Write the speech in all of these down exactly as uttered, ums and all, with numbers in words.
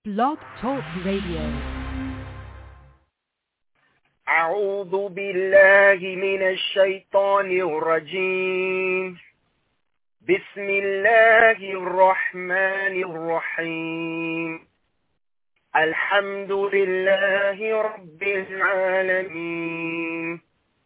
Blog Talk Radio. أعوذ بالله من الشيطان الرجيم. بسم الله الرحمن الرحيم. الحمد لله رب العالمين.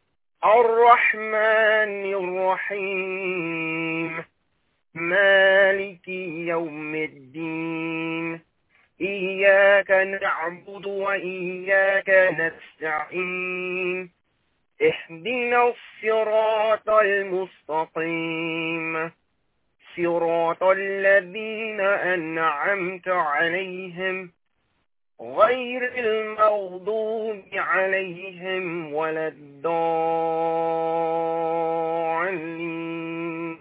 الرحمن الرحيم. مالك يوم الدين. إياك نعبد وإياك نستعين. اهدنا الصراط المستقيم. صراط الذين أنعمت عليهم غير المغضوب عليهم ولا الضالين.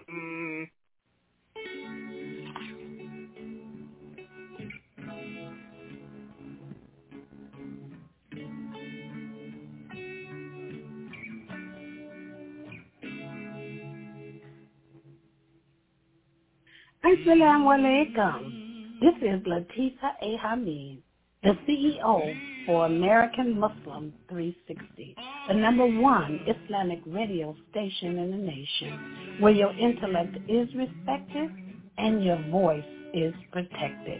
Assalamu alaikum. This is Latifa A. Hamid, the C E O for American Muslim three sixty, the number one Islamic radio station in the nation, where your intellect is respected and your voice is protected.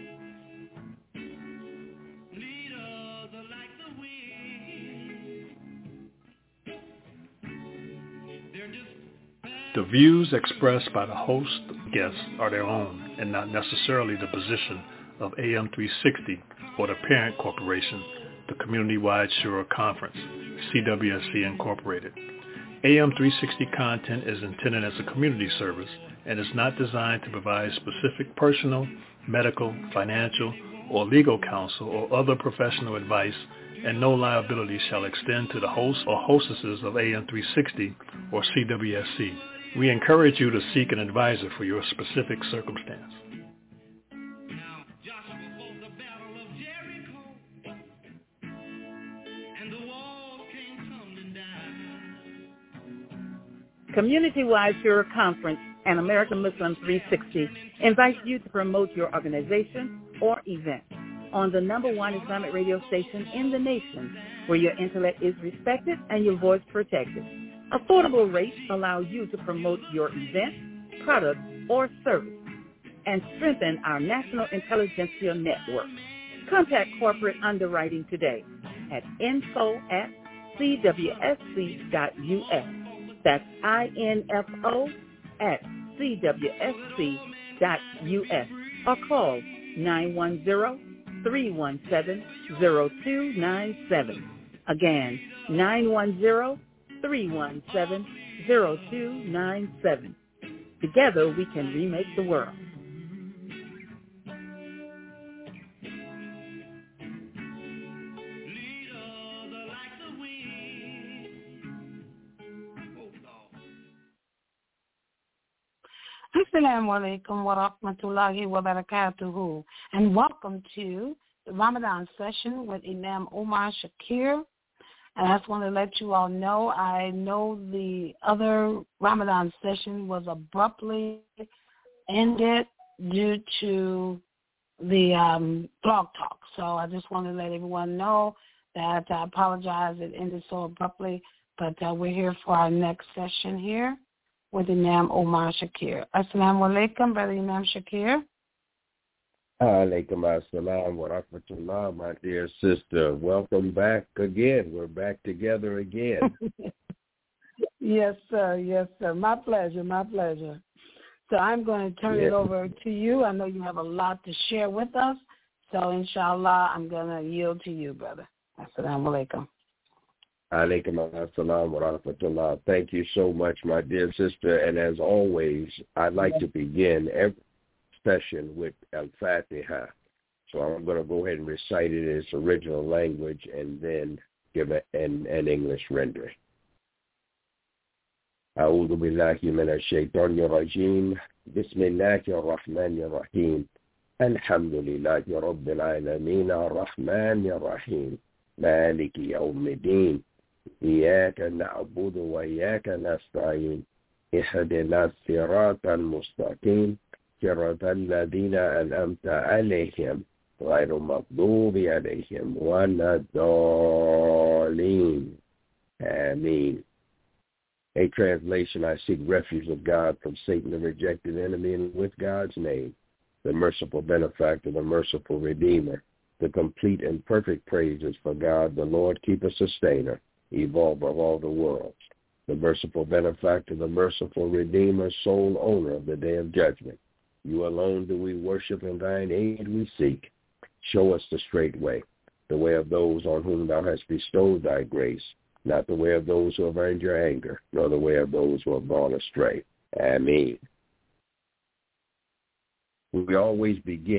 The views expressed by the host guests are their own and not necessarily the position of A M three sixty or the parent corporation, the Community-Wide Shura Conference, C W S C Incorporated. A M three sixty content is intended as a community service and is not designed to provide specific personal, medical, financial, or legal counsel or other professional advice, and no liability shall extend to the hosts or hostesses of A M three sixty or C W S C. We encourage you to seek an advisor for your specific circumstance. Community-Wide Shura Conference and American Muslim three sixty invites you to promote your organization or event on the number one Islamic radio station in the nation, where your intellect is respected and your voice protected. Affordable rates allow you to promote your event, product, or service and strengthen our national intelligentsia network. Contact corporate underwriting today at info at c w s c dot u s. That's I N F O at C W S C dot U S or call nine one zero, three one seven, zero two nine seven. Again, nine one zero, three one seven, zero two nine seven. Together we can remake the world. Assalamu alaikum wa rahmatullahi wa barakatuhu, and welcome to the Ramadan session with Imam Omar Shakir. And I just want to let you all know, I know the other Ramadan session was abruptly ended due to the um, blog talk. So I just want to let everyone know that I apologize it ended so abruptly, but uh, we're here for our next session here with Imam Omar Shakir. Assalamu alaikum, Brother Imam Shakir. Alaikum assalam wa rahmatullah, my dear sister. Welcome back again. We're back together again. Yes, sir. Yes, sir. My pleasure. My pleasure. So I'm going to turn yes. it over to you. I know you have a lot to share with us. So, inshallah, I'm going to yield to you, brother. Assalamu alaikum. Alaikum assalam wa rahmatullah. Thank you so much, my dear sister. And as always, I'd like to begin every session with Al-Fatiha. So I'm going to go ahead and recite it in its original language and then give it an, an English rendering. أعوذ بالله من الشيطان الرجيم. بسم الله الرحمن الرحيم. الحمد لله رب العالمين الرحمن الرحيم. مالك يوم الدين. إياك نعبد وإياك نستعين. اهدنا الصراط المستقيم. صراط الذين أنعمت عليهم غير المغضوب عليهم ولا الضالين. Ameen. A translation, I seek refuge of God from Satan, the rejected enemy, and with God's name, the merciful benefactor, the merciful redeemer. The complete and perfect praises for God, the Lord, keeper, sustainer, evolver of all the worlds. The merciful benefactor, the merciful redeemer, sole owner of the day of judgment. You alone do we worship, and thine aid we seek. Show us the straight way, the way of those on whom thou hast bestowed thy grace, not the way of those who have earned your anger, nor the way of those who have gone astray. Ameen. We always begin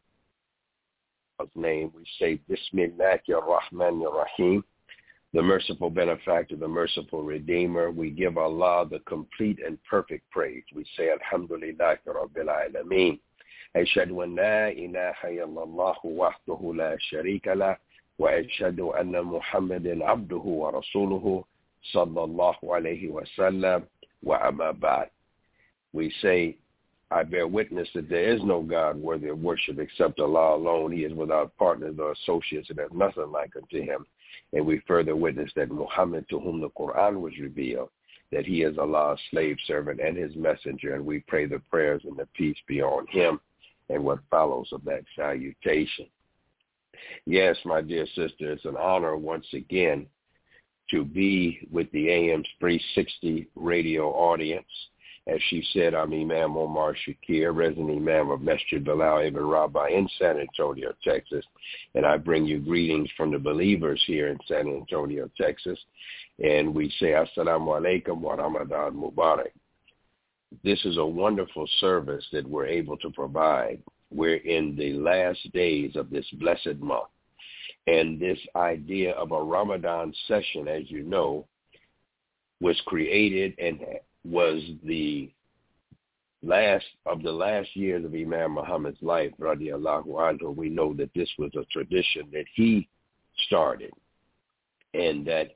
in God's name. We say, Bismillahir-Rahmanir-Rahim, the merciful benefactor, the merciful redeemer. We give Allah the complete and perfect praise. We say, Alhamdulillah Rabbil Alameen. Ashhadu an la ilaha illallah wahdahu la sharika lah. وأشهد أن محمدا عبده ورسوله صلى الله عليه وسلم وأما بعد. We say, I bear witness that there is no God worthy of worship except Allah alone. He is without partners or associates, and there is nothing like unto him. And we further witness that Muhammad, to whom the Quran was revealed, that he is Allah's slave servant and his messenger, and we pray the prayers and the peace be on him and what follows of that salutation. Yes, my dear sister, it's an honor once again to be with the A M three sixty radio audience. As she said, I'm Imam Omar Shakir, resident Imam of Masjid Bilal Ibn Rabah in San Antonio, Texas. And I bring you greetings from the believers here in San Antonio, Texas. And we say, Assalamu alaikum wa Ramadan Mubarak. This is a wonderful service that we're able to provide. We're in the last days of this blessed month. And this idea of a Ramadan session, as you know, was created and was the last of the last years of Imam Muhammad's life, radiallahu anhu. We know that this was a tradition that he started and that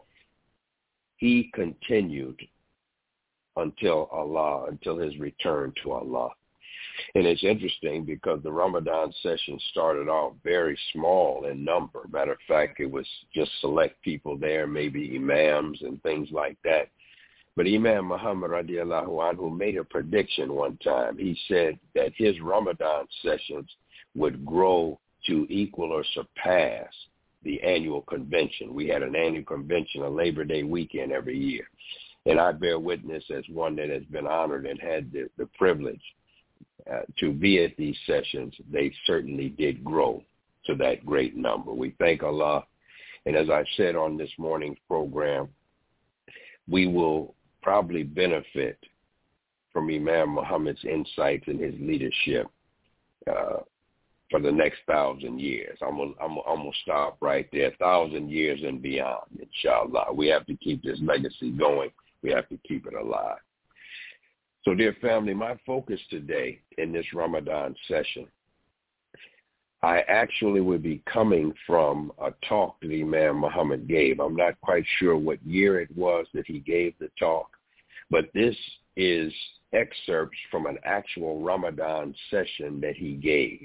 he continued until Allah, until his return to Allah. And it's interesting because the Ramadan session started off very small in number. Matter of fact, it was just select people there, maybe imams and things like that. But Imam Muhammad radiallahu anhu made a prediction one time. He said that his Ramadan sessions would grow to equal or surpass the annual convention. We had an annual convention, a Labor Day weekend every year. And I bear witness as one that has been honored and had the, the privilege Uh, to be at these sessions. They certainly did grow to that great number. We thank Allah. And as I said on this morning's program, we will probably benefit from Imam Muhammad's insights and his leadership uh, for the next thousand years. I'm gonna, I'm, I'm gonna stop right there. A thousand years and beyond, inshallah. We have to keep this legacy going. We have to keep it alive. So, dear family, my focus today in this Ramadan session, I actually will be coming from a talk that Imam Muhammad gave. I'm not quite sure what year it was that he gave the talk, but this is excerpts from an actual Ramadan session that he gave.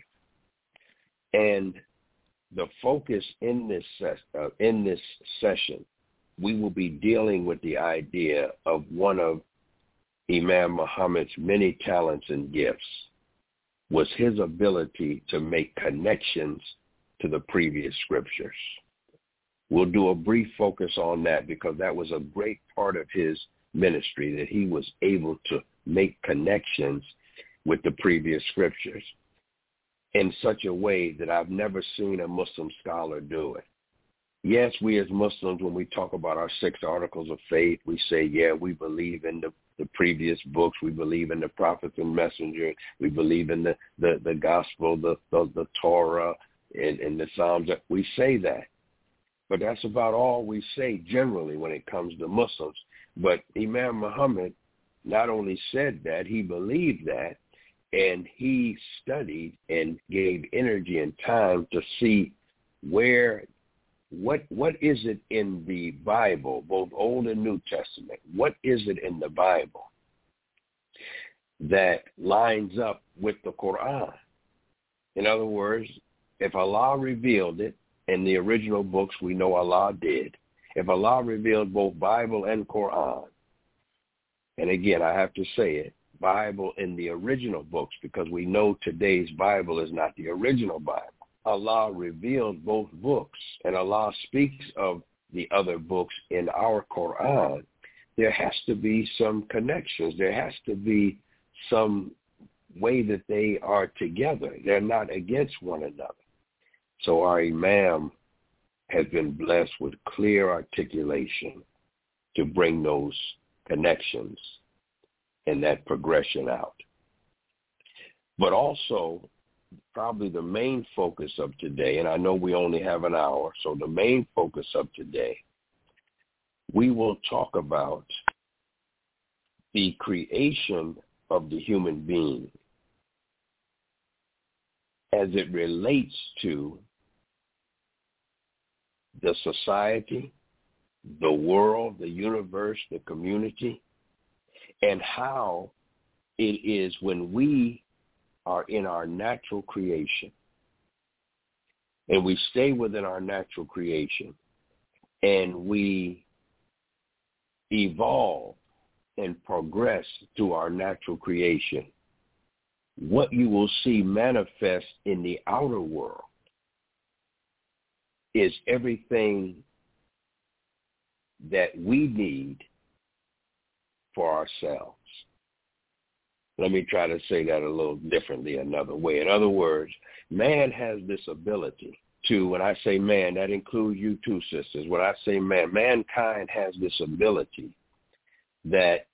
And the focus in this ses- uh, in this session, we will be dealing with the idea of one of Imam Muhammad's many talents and gifts was his ability to make connections to the previous scriptures. We'll do a brief focus on that because that was a great part of his ministry, that he was able to make connections with the previous scriptures in such a way that I've never seen a Muslim scholar do it. Yes, we as Muslims, when we talk about our six articles of faith, we say, yeah, we believe in the the previous books. We believe in the prophets and messengers. We believe in the, the, the gospel, the, the, the Torah, and, and the Psalms. We say that. But that's about all we say generally when it comes to Muslims. But Imam Muhammad not only said that, he believed that, and he studied and gave energy and time to see where What what is it in the Bible, both Old and New Testament? What is it in the Bible that lines up with the Quran? In other words, if Allah revealed it in the original books, we know Allah did. If Allah revealed both Bible and Quran, and again, I have to say it, Bible in the original books, because we know today's Bible is not the original Bible. Allah revealed both books, and Allah speaks of the other books in our Quran. There has to be some connections. There has to be some way that they are together. They're not against one another. So our Imam has been blessed with clear articulation to bring those connections and that progression out. But also, probably the main focus of today, and I know we only have an hour, so the main focus of today, we will talk about the creation of the human being as it relates to the society, the world, the universe, the community, and how it is when we are in our natural creation and we stay within our natural creation and we evolve and progress through our natural creation, what you will see manifest in the outer world is everything that we need for ourselves. Let me try to say that a little differently another way. In other words, man has this ability to, when I say man, that includes you too, sisters. When I say man, mankind has this ability that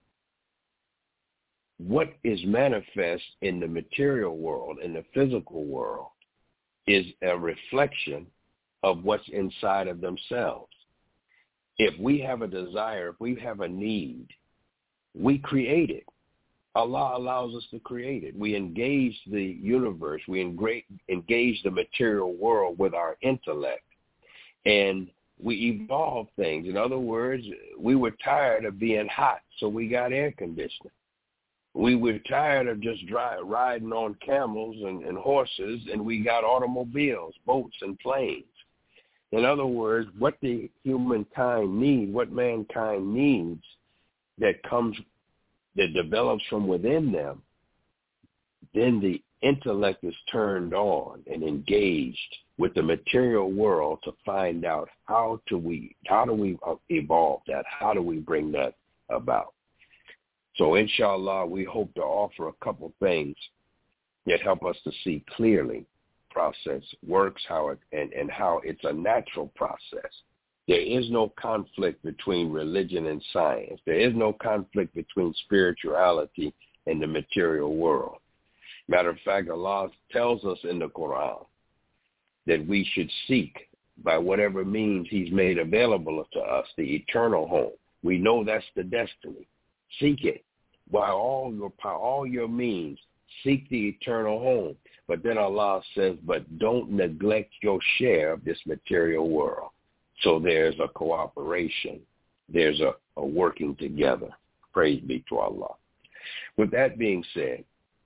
what is manifest in the material world, in the physical world, is a reflection of what's inside of themselves. If we have a desire, if we have a need, we create it. Allah allows us to create it. We engage the universe. We engage the material world with our intellect. And we evolve things. In other words, we were tired of being hot, so we got air conditioning. We were tired of just dry, riding on camels and, and horses, and we got automobiles, boats, and planes. In other words, what the humankind needs, what mankind needs that comes, that develops from within them, then the intellect is turned on and engaged with the material world to find out how to we, how do we evolve that? How do we bring that about? So inshallah, we hope to offer a couple things that help us to see clearly process works, how it, and, and how it's a natural process. There is no conflict between religion and science. There is no conflict between spirituality and the material world. Matter of fact, Allah tells us in the Quran that we should seek by whatever means he's made available to us the eternal home. We know that's the destiny. Seek it by all your power, all your means. Seek the eternal home. But then Allah says, but don't neglect your share of this material world. So there's a cooperation. There's a, a working together. Praise be to Allah. With that being said,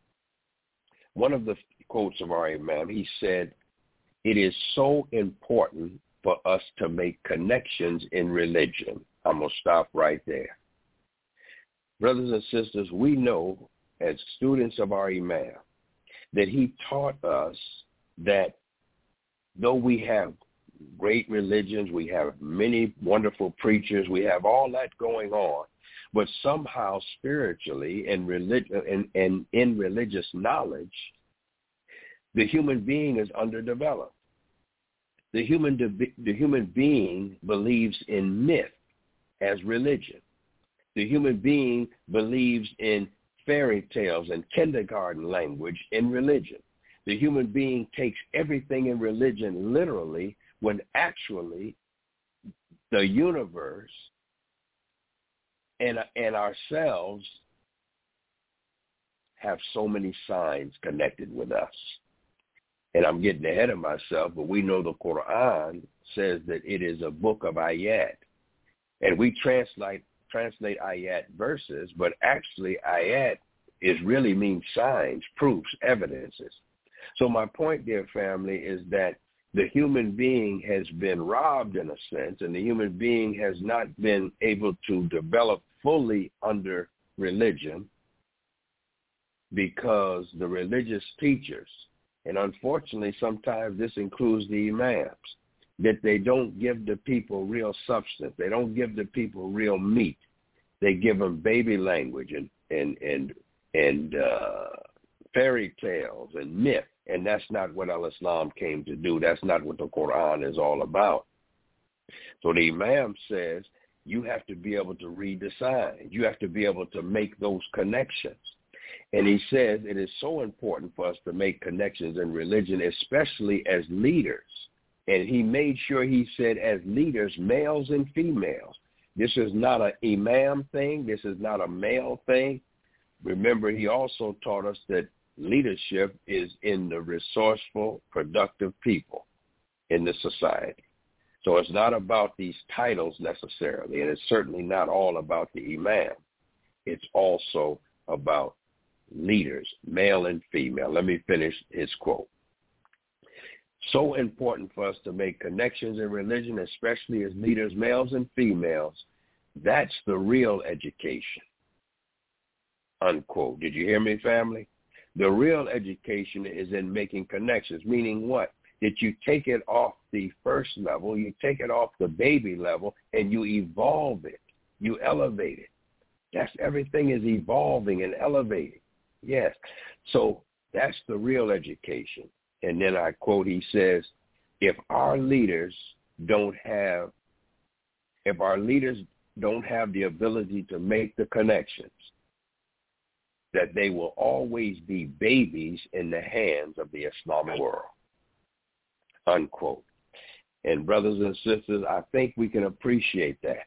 one of the quotes of our Imam, he said, it is so important for us to make connections in religion. I'm going to stop right there. Brothers and sisters, we know as students of our Imam that he taught us that though we have great religions, we have many wonderful preachers, we have all that going on, but somehow spiritually and, relig- and, and in religious knowledge, the human being is underdeveloped. The human, de- the human being believes in myth as religion. The human being believes in fairy tales and kindergarten language in religion. The human being takes everything in religion literally when actually the universe and, and ourselves have so many signs connected with us. And I'm getting ahead of myself, but we know the Quran says that it is a book of ayat. And we translate translate ayat verses, but actually ayat is really means signs, proofs, evidences. So my point, dear family, is that the human being has been robbed in a sense, and the human being has not been able to develop fully under religion because the religious teachers, and unfortunately sometimes this includes the imams, that they don't give the people real substance. They don't give the people real meat. They give them baby language and and and and uh, fairy tales and myth, and that's not what Al-Islam came to do. That's not what the Quran is all about. So the Imam says you have to be able to read the signs. You have to be able to make those connections. And he says it is so important for us to make connections in religion, especially as leaders. And he made sure he said as leaders, males and females. This is not an imam thing. This is not a male thing. Remember, he also taught us that leadership is in the resourceful, productive people in the society. So it's not about these titles necessarily, and it's certainly not all about the imam. It's also about leaders, male and female. Let me finish his quote. So important for us to make connections in religion, especially as leaders, males and females. That's the real education, unquote. Did you hear me, family? The real education is in making connections, meaning what? That you take it off the first level, you take it off the baby level, and you evolve it. You elevate it. That's everything is evolving and elevating. Yes. So that's the real education. And then I quote, he says, if our leaders don't have, if our leaders don't have the ability to make the connections, that they will always be babies in the hands of the Islamic world, unquote. And brothers and sisters, I think we can appreciate that.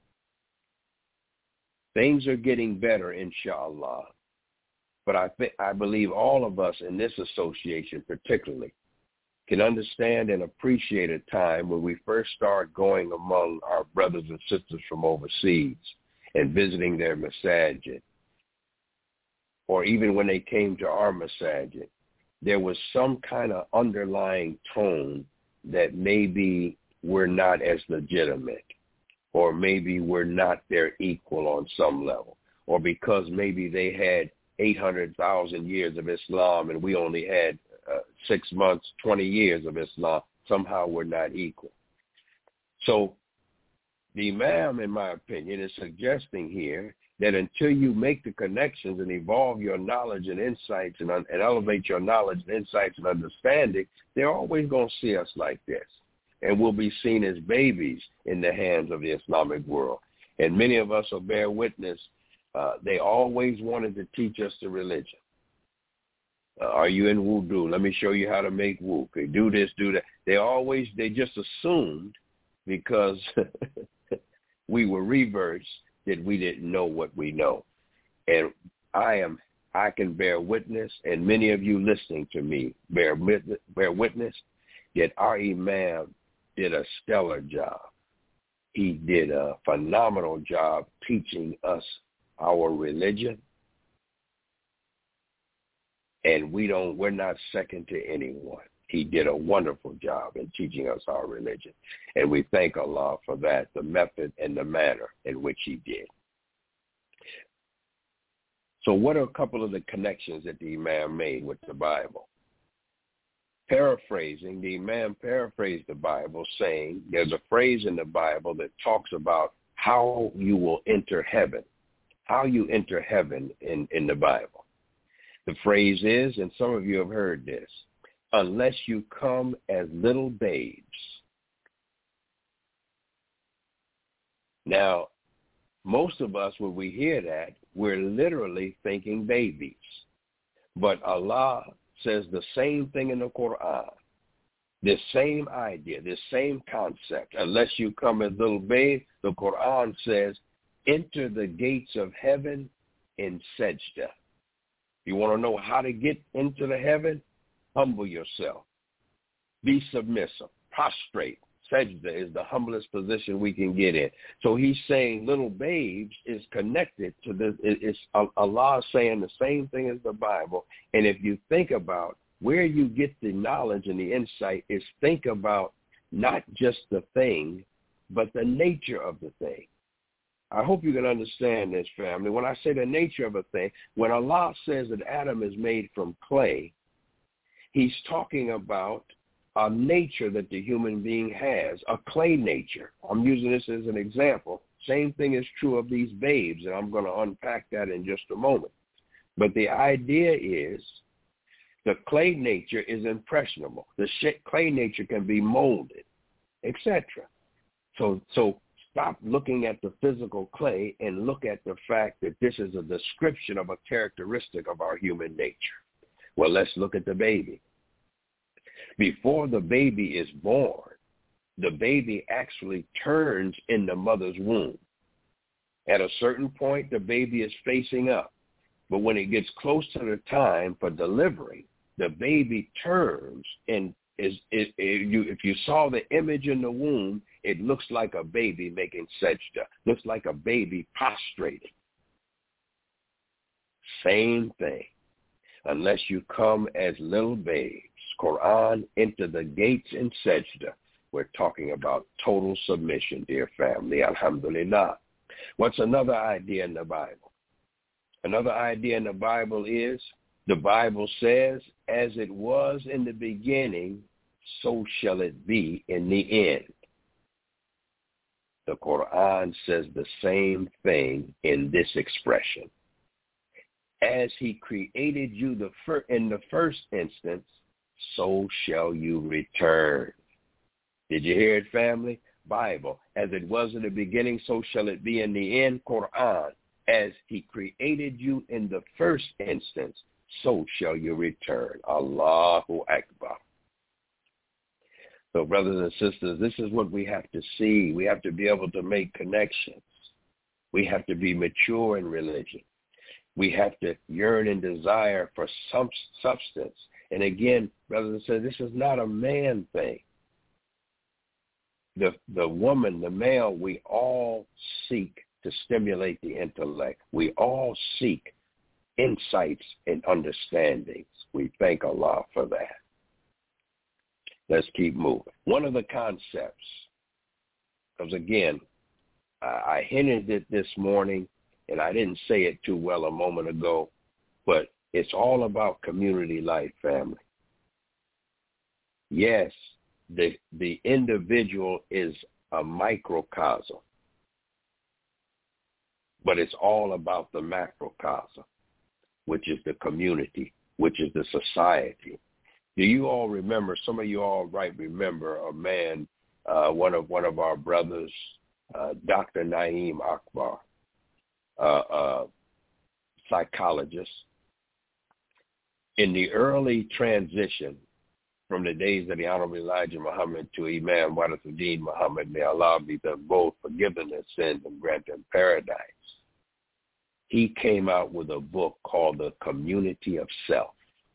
Things are getting better, inshallah. But I think I believe all of us in this association particularly can understand and appreciate a time when we first start going among our brothers and sisters from overseas and visiting their masajid, or even when they came to our masajid, there was some kind of underlying tone that maybe we're not as legitimate, or maybe we're not their equal on some level, or because maybe they had eight hundred thousand years of Islam and we only had uh, six months, twenty years of Islam, somehow we're not equal. So the Imam, in my opinion, is suggesting here that until you make the connections and evolve your knowledge and insights and, and elevate your knowledge and insights and understanding, they're always going to see us like this. And we'll be seen as babies in the hands of the Islamic world. And many of us will bear witness. Uh, they always wanted to teach us the religion. Uh, are you in wudu? Let me show you how to make wudu. Okay, do this, do that. They always, they just assumed because we were reverts that we didn't know what we know. And I am, I can bear witness, and many of you listening to me bear, bear witness that our Imam did a stellar job. He did a phenomenal job teaching us our religion, and we don't, we're not second to anyone. He did a wonderful job in teaching us our religion, and we thank Allah for that, the method and the manner in which he did. So what are a couple of the connections that the Imam made with the Bible? Paraphrasing, the Imam paraphrased the Bible saying there's a phrase in the Bible that talks about how you will enter heaven. How you enter heaven in, in the Bible. The phrase is, and some of you have heard this, unless you come as little babes. Now, most of us, when we hear that, we're literally thinking babies. But Allah says the same thing in the Quran. This same idea, this same concept, unless you come as little babes, the Quran says, enter the gates of heaven in sajda. You want to know how to get into the heaven? Humble yourself. Be submissive. Prostrate. Sajda is the humblest position we can get in. So he's saying little babes is connected to this. It's Allah saying the same thing as the Bible. And if you think about where you get the knowledge and the insight is think about not just the thing, but the nature of the thing. I hope you can understand this, family. When I say the nature of a thing, when Allah says that Adam is made from clay, he's talking about a nature that the human being has, a clay nature. I'm using this as an example. Same thing is true of these babes, and I'm going to unpack that in just a moment. But the idea is the clay nature is impressionable. The clay nature can be molded, et cetera. So, so stop looking at the physical clay and look at the fact that this is a description of a characteristic of our human nature. Well, let's look at the baby. Before the baby is born, the baby actually turns in the mother's womb. At a certain point, the baby is facing up. But when it gets close to the time for delivery, the baby turns and is it, it, you, if you saw the image in the womb, it looks like a baby making sajda, looks like a baby prostrating. Same thing. Unless you come as little babes, Quran, enter the gates in sajda. We're talking about total submission, dear family. Alhamdulillah. What's another idea in the Bible? Another idea in the Bible is, the Bible says, as it was in the beginning, so shall it be in the end. The Quran says the same thing in this expression. As he created you the fir- in the first instance, so shall you return. Did you hear it, family? Bible. As it was in the beginning, so shall it be in the end. Quran. As he created you in the first instance, so shall you return. Allahu Akbar. So, brothers and sisters, this is what we have to see. We have to be able to make connections. We have to be mature in religion. We have to yearn and desire for some substance. And again, brothers and sisters, this is not a man thing. The the woman, the male, we all seek to stimulate the intellect. We all seek insights and understandings. We thank Allah for that. Let's keep moving. One of the concepts, because again, I, I hinted it this morning, and I didn't say it too well a moment ago, but it's all about community life, family. Yes, the the individual is a microcosm, but it's all about the macrocosm, which is the community, which is the society. Do you all remember, some of you all right remember a man, uh, one of one of our brothers, uh, Doctor Naeem Akbar, uh, uh, psychologist. In the early transition from the days of the Honorable Elijah Muhammad to Imam Warithuddin Muhammad, may Allah be them both, forgiven their sins and grant them paradise, he came out with a book called The Community of Self.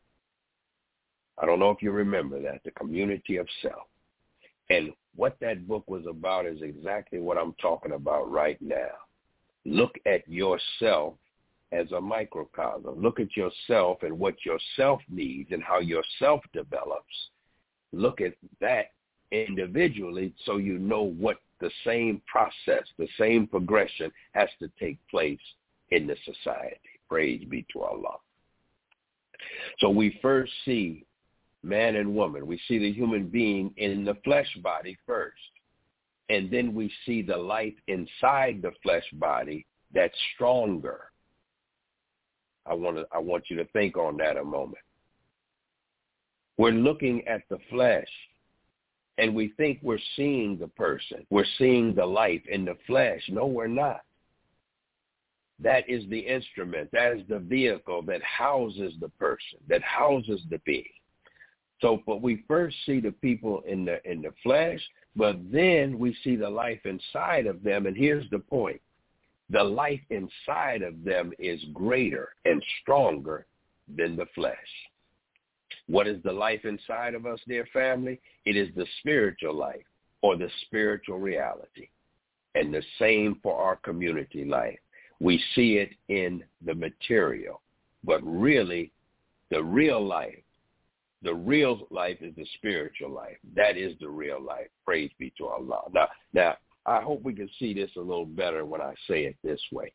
I don't know if you remember that, The Community of Self. And what that book was about is exactly what I'm talking about right now. Look at yourself as a microcosm. Look at yourself and what yourself needs and how yourself develops. Look at that individually so you know what the same process, the same progression has to take place in the society. Praise be to Allah. So we first see man and woman. We see the human being in the flesh body first. And then we see the life inside the flesh body that's stronger. I want to, I want you to think on that a moment. We're looking at the flesh, and we think we're seeing the person. We're seeing the life in the flesh. No, we're not. That is the instrument. That is the vehicle that houses the person, that houses the being. So, but we first see the people in the in the flesh, but then we see the life inside of them. And here's the point. The life inside of them is greater and stronger than the flesh. What is the life inside of us, dear family? It is the spiritual life or the spiritual reality. And the same for our community life. We see it in the material, but really the real life The real life is the spiritual life. That is the real life. Praise be to Allah. Now, now, I hope we can see this a little better when I say it this way.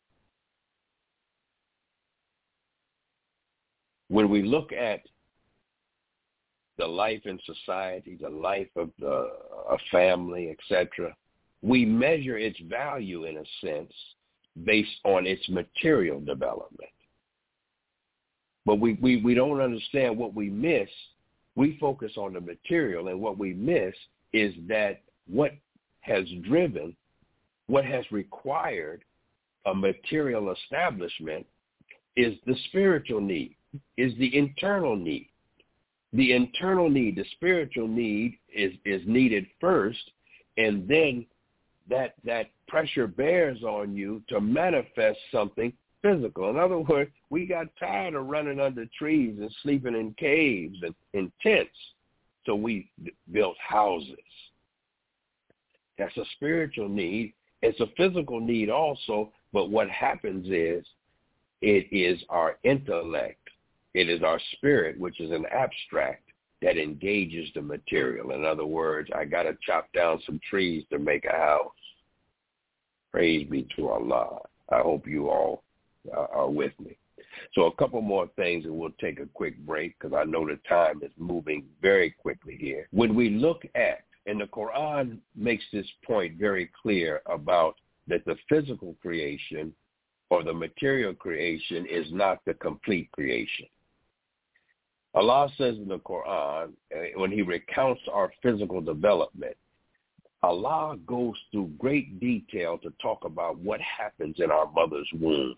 When we look at the life in society, the life of the, a family, et cetera, we measure its value in a sense based on its material development. But we, we, we don't understand what we miss. We focus on the material, and what we miss is that what has driven, what has required a material establishment is the spiritual need, is the internal need. The internal need, the spiritual need is, is needed first, and then that that pressure bears on you to manifest something physical. In other words, we got tired of running under trees and sleeping in caves and in tents, so we built houses. That's a spiritual need. It's a physical need also, but what happens is it is our intellect, it is our spirit, which is an abstract, that engages the material. In other words, I got to chop down some trees to make a house. Praise be to Allah. I hope you all uh, are with me. So a couple more things, and we'll take a quick break because I know the time is moving very quickly here. When we look at, and the Quran makes this point very clear about that the physical creation or the material creation is not the complete creation. Allah says in the Quran, when he recounts our physical development, Allah goes through great detail to talk about what happens in our mother's womb.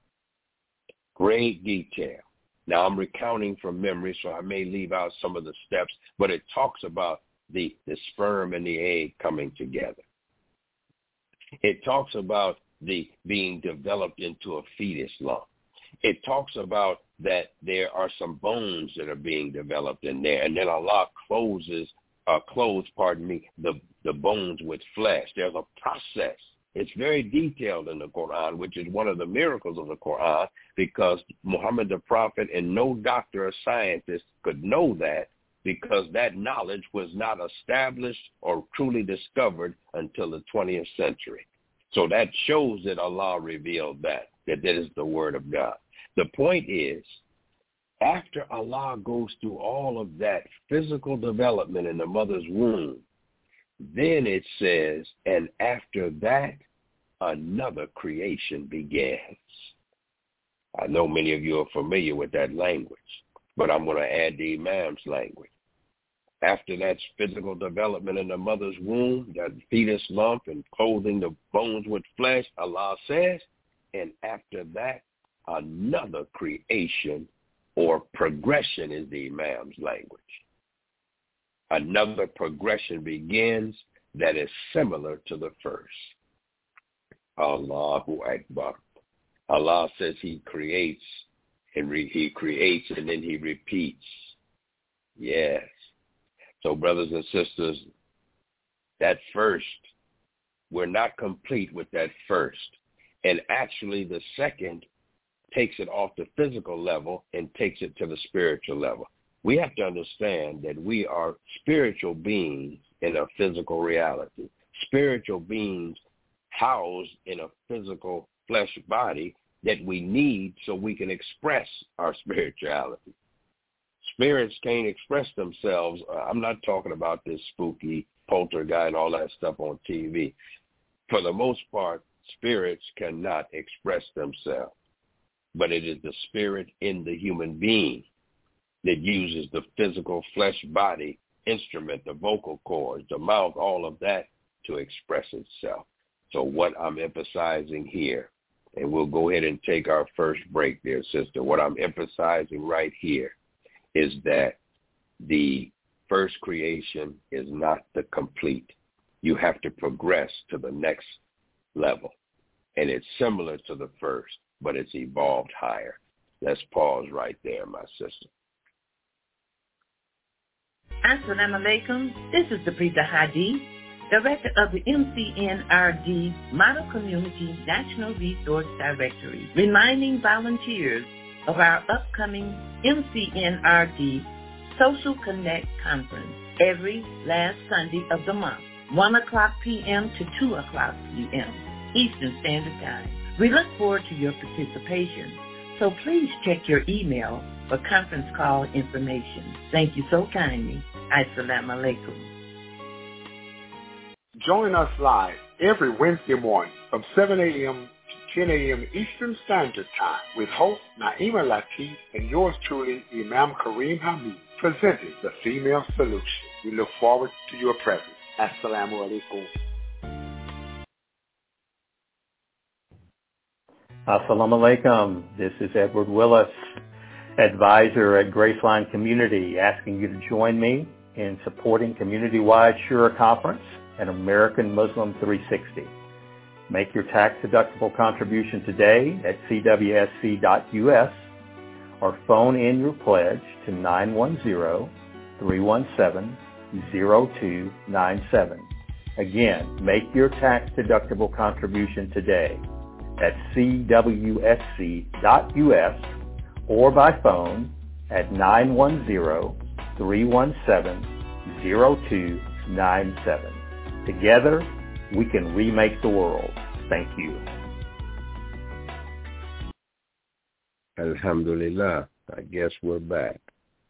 Great detail. Now, I'm recounting from memory, so I may leave out some of the steps, but it talks about the, the sperm and the egg coming together. It talks about the being developed into a fetus lump. It talks about that there are some bones that are being developed in there, and then Allah closes, uh, clothes, pardon me, the, the bones with flesh. There's a process. It's very detailed in the Quran, which is one of the miracles of the Quran, because Muhammad the Prophet and no doctor or scientist could know that, because that knowledge was not established or truly discovered until the twentieth century. So that shows that Allah revealed that, that that is the word of God. The point is, after Allah goes through all of that physical development in the mother's womb, then it says, and after that, another creation begins. I know many of you are familiar with that language, but I'm going to add the Imam's language. After that physical development in the mother's womb, that fetus lump and clothing the bones with flesh, Allah says, and after that, another creation or progression is the Imam's language. Another progression begins that is similar to the first. Allahu Akbar. Allah says he creates and re- he creates and then he repeats. Yes. So brothers and sisters, that first, we're not complete with that first. And actually the second takes it off the physical level and takes it to the spiritual level. We have to understand that we are spiritual beings in a physical reality. Spiritual beings housed in a physical flesh body that we need so we can express our spirituality. Spirits can't express themselves. Uh, I'm not talking about this spooky poltergeist and all that stuff on T V. For the most part, spirits cannot express themselves. But it is the spirit in the human being that uses the physical flesh body instrument, the vocal cords, the mouth, all of that to express itself. So what I'm emphasizing here, and we'll go ahead and take our first break there, sister. What I'm emphasizing right here is that the first creation is not the complete. You have to progress to the next level. And it's similar to the first, but it's evolved higher. Let's pause right there, my sister. Assalamu alaikum. This is the Prita Hadi, Director of the M C N R D Model Community National Resource Directory, reminding volunteers of our upcoming M C N R D Social Connect Conference every last Sunday of the month, one o'clock p.m. to two o'clock p.m. Eastern Standard Time. We look forward to your participation, so please check your email for conference call information. Thank you so kindly. Assalamu alaikum. Join us live every Wednesday morning from seven a.m. to ten a.m. Eastern Standard Time with host Naima Latif and yours truly, Imam Kareem Hamid, presenting The Female Solution. We look forward to your presence. Assalamu alaikum. Assalamu alaikum. This is Edward Willis, advisor at Graceline Community, asking you to join me in supporting community-wide Shura Conference and American Muslim three sixty. Make your tax-deductible contribution today at c w s c dot u s or phone in your pledge to nine one zero, three one seven, zero two nine seven. Again, make your tax-deductible contribution today at c w s c dot u s or by phone at nine one zero, three one seven, zero two nine seven. Together, we can remake the world. Thank you. Alhamdulillah. I guess we're back.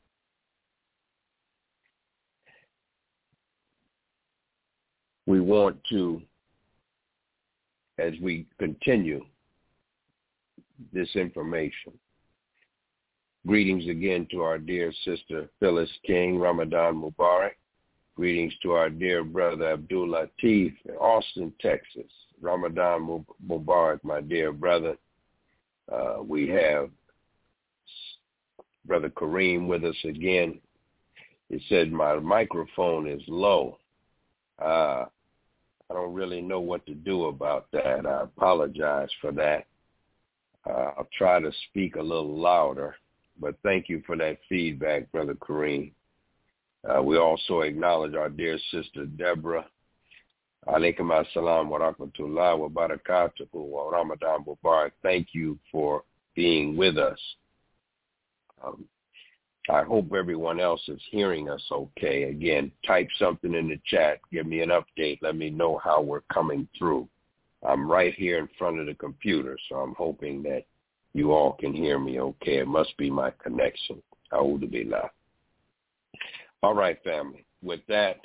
We want to, as we continue this information, greetings again to our dear sister Phyllis King, Ramadan Mubarak. Greetings to our dear brother Abdul Latif in Austin, Texas. Ramadan Mubarak, my dear brother. Uh, we have Brother Kareem with us again. He said my microphone is low. Uh, I don't really know what to do about that. I apologize for that. Uh, I'll try to speak a little louder, but thank you for that feedback, Brother Kareem. Uh, we also acknowledge our dear sister Deborah. Alaikum assalam wa rahmatullah wa barakatuhu wa Ramadan Mubarak. Thank you for being with us. Um, I hope everyone else is hearing us okay. Again, type something in the chat. Give me an update. Let me know how we're coming through. I'm right here in front of the computer, so I'm hoping that you all can hear me okay. It must be my connection. A'udhu billah. All right, family. With that,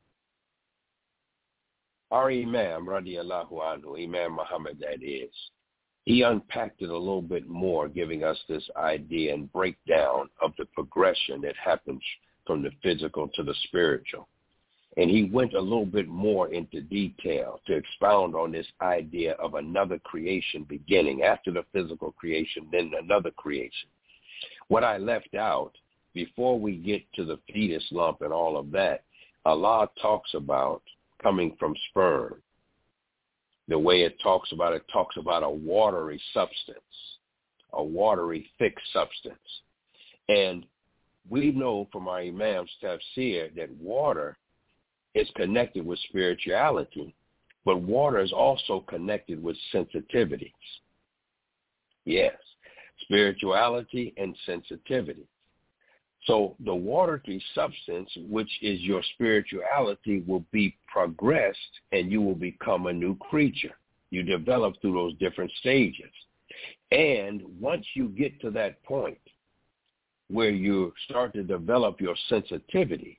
our Imam, radiallahu anhu, Imam Muhammad that is, he unpacked it a little bit more, giving us this idea and breakdown of the progression that happens from the physical to the spiritual. And he went a little bit more into detail to expound on this idea of another creation beginning after the physical creation, then another creation. What I left out, before we get to the fetus lump and all of that, Allah talks about coming from sperm. The way it talks about it talks about a watery substance, a watery, thick substance. And we know from our Imam's tafsir that water is connected with spirituality, but water is also connected with sensitivities. Yes, spirituality and sensitivity. So the watery substance, which is your spirituality, will be progressed and you will become a new creature. You develop through those different stages. And once you get to that point where you start to develop your sensitivities,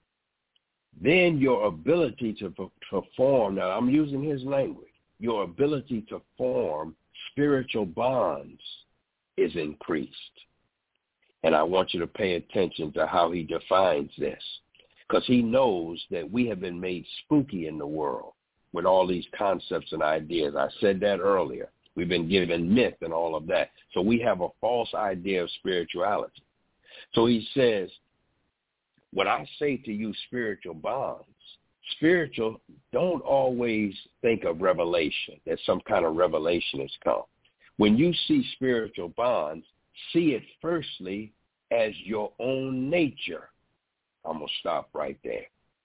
then your ability to perform, now I'm using his language, your ability to form spiritual bonds is increased. And I want you to pay attention to how he defines this, because he knows that we have been made spooky in the world with all these concepts and ideas. I said that earlier. We've been given myth and all of that. So we have a false idea of spirituality. So he says, when I say to you spiritual bonds, spiritual, don't always think of revelation, that some kind of revelation has come. When you see spiritual bonds, see it firstly as your own nature. I'm going to stop right there.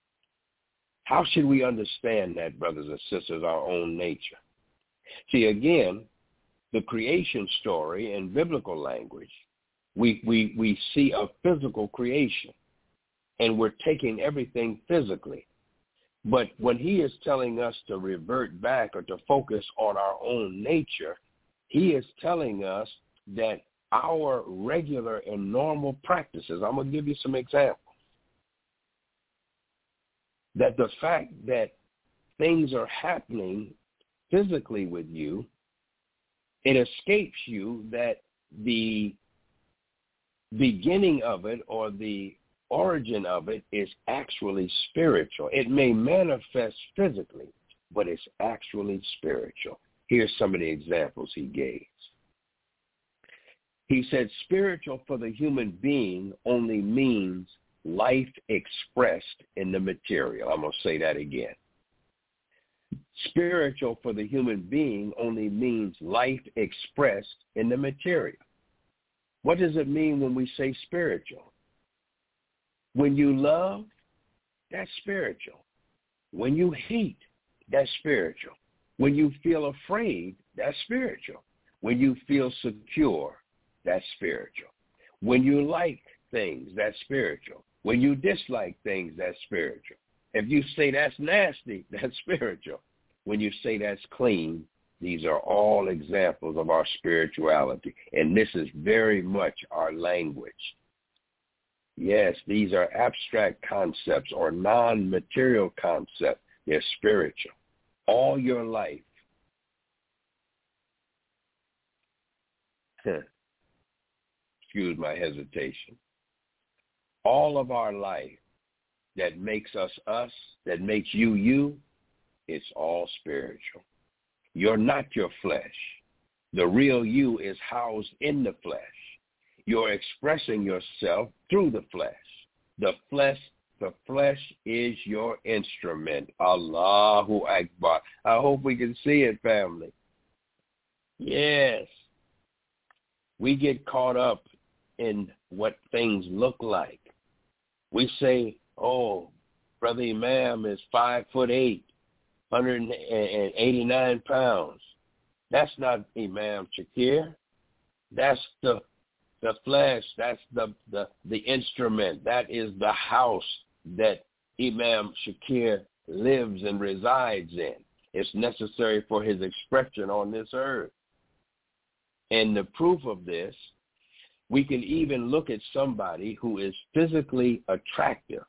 How should we understand that, brothers and sisters, our own nature? See, again, the creation story in biblical language, we, we, we see a physical creation. and we're taking everything physically. But when he is telling us to revert back or to focus on our own nature, he is telling us that our regular and normal practices, I'm going to give you some examples, that the fact that things are happening physically with you, it escapes you that the beginning of it or the origin of it is actually spiritual. It may manifest physically, but it's actually spiritual. Here's some of the examples he gave. He said spiritual for the human being only means life expressed in the material. I'm going to say that again. Spiritual for the human being only means life expressed in the material. What does it mean when we say spiritual? When you love, that's spiritual. When you hate, that's spiritual. When you feel afraid, that's spiritual. When you feel secure, that's spiritual. When you like things, that's spiritual. When you dislike things, that's spiritual. If you say that's nasty, that's spiritual. When you say that's clean, these are all examples of our spirituality. And this is very much our language. Yes, these are abstract concepts or non-material concepts. They're spiritual. All your life. Excuse my hesitation. All of our life that makes us us, that makes you you, it's all spiritual. You're not your flesh. The real you is housed in the flesh. You're expressing yourself through the flesh. The flesh, the flesh is your instrument. Allahu Akbar. I hope we can see it, family. Yes. We get caught up in what things look like. We say, oh, Brother Imam is five foot eight, one hundred eighty-nine pounds. That's not Imam Shakir. That's the the flesh. That's the, the, the instrument. That is the house that Imam Shakir lives and resides in. It's necessary for his expression on this earth. And the proof of this, we can even look at somebody who is physically attractive.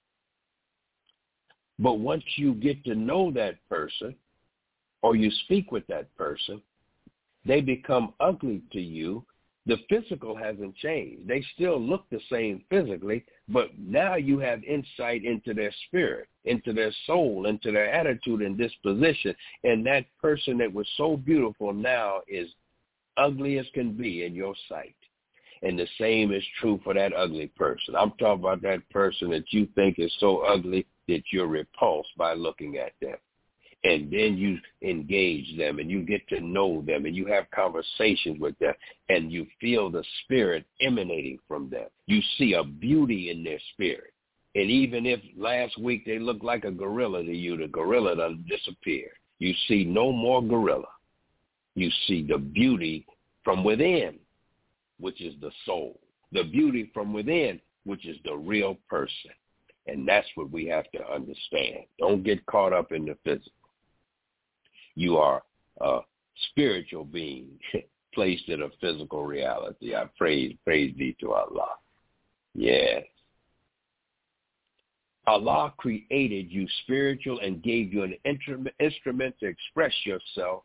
But once you get to know that person or you speak with that person, they become ugly to you. The physical hasn't changed. They still look the same physically, but now you have insight into their spirit, into their soul, into their attitude and disposition. And that person that was so beautiful now is ugly as can be in your sight. And the same is true for that ugly person. I'm talking about that person that you think is so ugly that you're repulsed by looking at them. And then you engage them and you get to know them and you have conversations with them and you feel the spirit emanating from them. You see a beauty in their spirit. And even if last week they looked like a gorilla to you, the gorilla done disappeared. You see no more gorilla. You see the beauty from within, which is the soul. The beauty from within, which is the real person. And that's what we have to understand. Don't get caught up in the physical. You are a spiritual being placed in a physical reality. I praise, praise be to Allah. Yes. Allah created you spiritual and gave you an instrument to express yourself.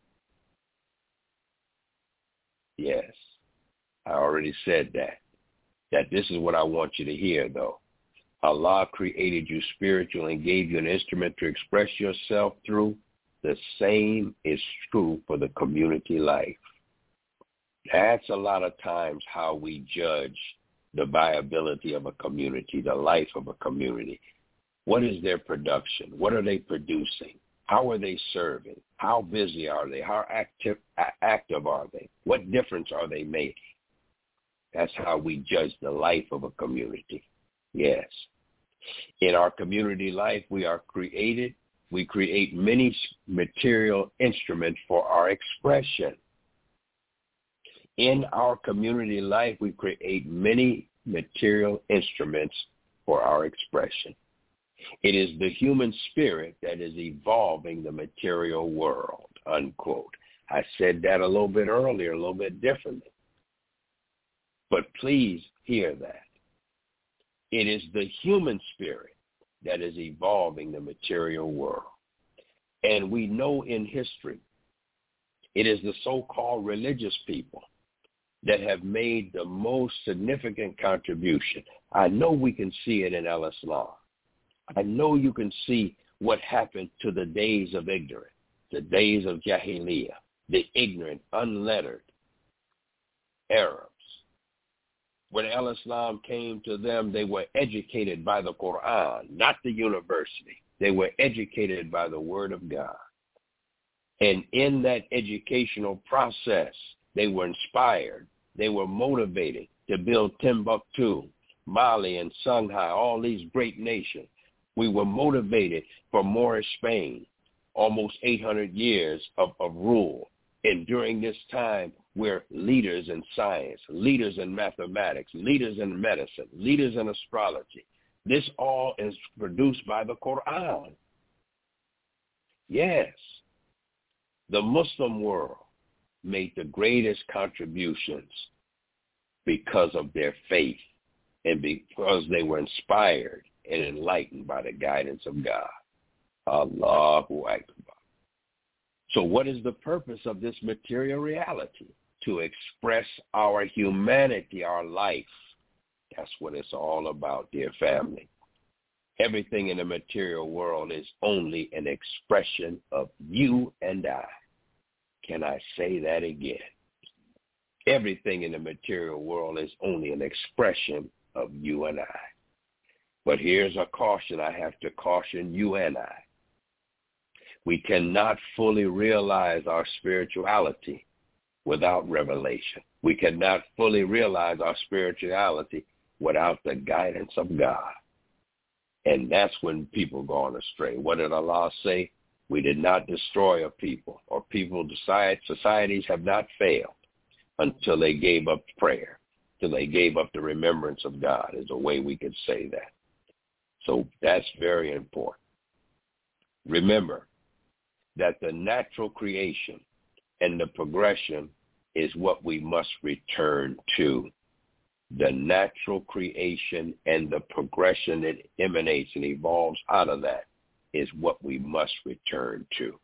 Yes. I already said that. That this is what I want you to hear, though. Allah created you spiritual and gave you an instrument to express yourself through. The same is true for the community life. That's a lot of times how we judge the viability of a community, the life of a community. What is their production? What are they producing? How are they serving? How busy are they? How active, active are they? What difference are they making? That's how we judge the life of a community. Yes. In our community life, we are created. We create many material instruments for our expression. In our community life, we create many material instruments for our expression. It is the human spirit that is evolving the material world, unquote. I said that a little bit earlier, a little bit differently. But please hear that. It is the human spirit that is evolving the material world. And we know in history, it is the so-called religious people that have made the most significant contribution. I know we can see it in Al-Islam. I know you can see what happened to the days of ignorance, the days of Jahiliyyah, the ignorant, unlettered Arabs. When Al-Islam came to them, they were educated by the Quran, not the university. They were educated by the Word of God. And in that educational process, they were inspired. They were motivated to build Timbuktu, Mali, and Shanghai, all these great nations. We were motivated for Moorish Spain, almost eight hundred years of, of rule. And during this time, we're leaders in science, leaders in mathematics, leaders in medicine, leaders in astrology. This all is produced by the Quran. Yes, the Muslim world made the greatest contributions because of their faith and because they were inspired and enlightened by the guidance of God. Allahu Akbar. So what is the purpose of this material reality? To express our humanity, our life. That's what it's all about, dear family. Everything in the material world is only an expression of you and I. Can I say that again? Everything in the material world is only an expression of you and I. But here's a caution I have to caution you and I. We cannot fully realize our spirituality without revelation. We cannot fully realize our spirituality without the guidance of God. And that's when people go on astray. What did Allah say? We did not destroy a people, or people decide societies have not failed until they gave up prayer, till they gave up the remembrance of God, is a way we could say that. So that's very important. Remember that the natural creation and the progression is what we must return to. The natural creation and the progression that emanates and evolves out of that is what we must return to.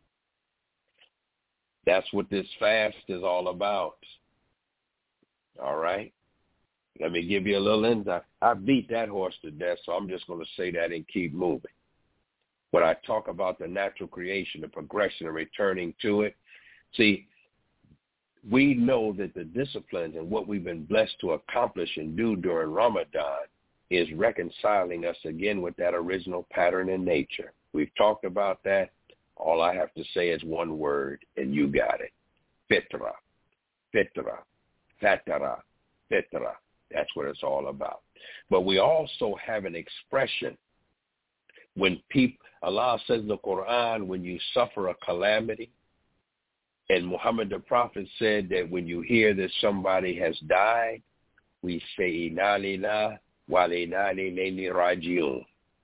That's what this fast is all about. All right? Let me give you a little insight. I beat that horse to death, so I'm just going to say that and keep moving. When I talk about the natural creation, the progression, and returning to it, see, we know that the disciplines and what we've been blessed to accomplish and do during Ramadan is reconciling us again with that original pattern in nature. We've talked about that. All I have to say is one word, and you got it. Fitra, fitra, fatara, fitra. That's what it's all about. But we also have an expression. When people, Allah says in the Quran, when you suffer a calamity, and Muhammad the Prophet said that when you hear that somebody has died, we say, Inna lillahi wa inna ilayhi raji'un.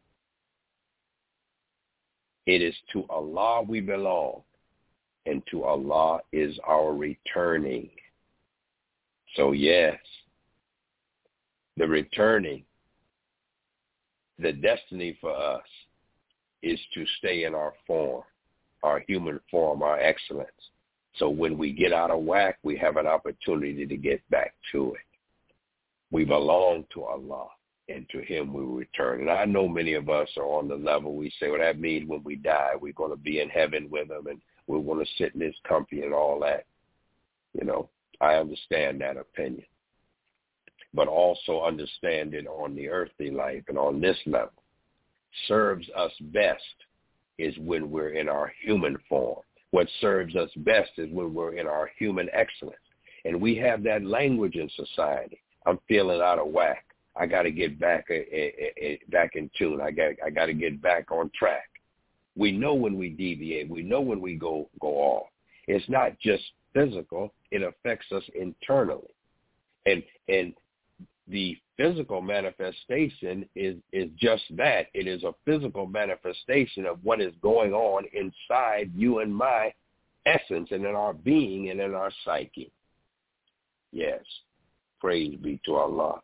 It is to Allah we belong, and to Allah is our returning. So yes, the returning, the destiny for us is to stay in our form, our human form, our excellence. So when we get out of whack, we have an opportunity to get back to it. We belong to Allah, and to him we will return. And I know many of us are on the level we say, well, that means when we die, we're going to be in heaven with him, and we're going to sit in his company and all that. You know, I understand that opinion. But also understand it on the earthly life and on this level. Serves us best is when we're in our human form. What serves us best is when we're in our human excellence. And we have that language in society. I'm feeling out of whack. I got to get back uh, uh, uh, back in tune. I got I got to get back on track. We know when we deviate. We know when we go go off. It's not just physical. It affects us internally. And and the physical manifestation is, is just that. It is a physical manifestation of what is going on inside you and my essence and in our being and in our psyche. Yes. Praise be to Allah.